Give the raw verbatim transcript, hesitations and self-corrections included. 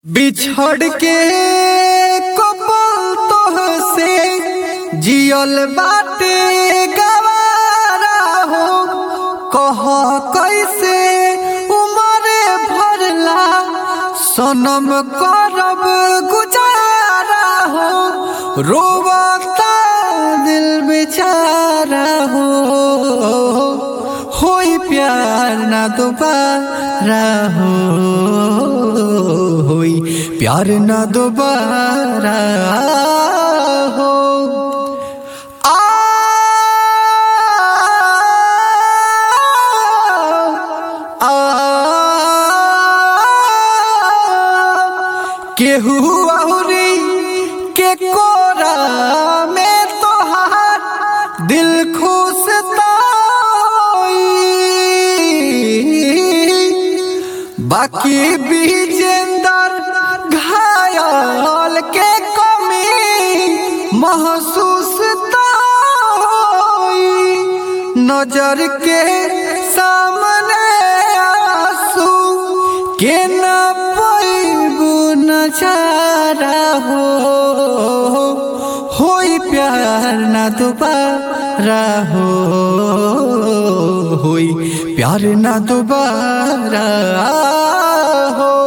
बिछड़ के कपल तोहसे जियल बाटे गवारा हो। कह कैसे उमरे भरला सनम करब गुजारा हो। रोवता दिल बेचारा हो। होई प्यार ना दोबारा हो। होई प्यार ना दोबारा हो। आ, आ, केहू औरी के कोरा में तोहार दिल खुश बाकी विजेंदर घायल के कमी महसूस ताई। नजर के सामने आंसू के न पैबू नजारा हो। होई प्यार ना दोबारा हो। होई प्यार ना दोबारा हो।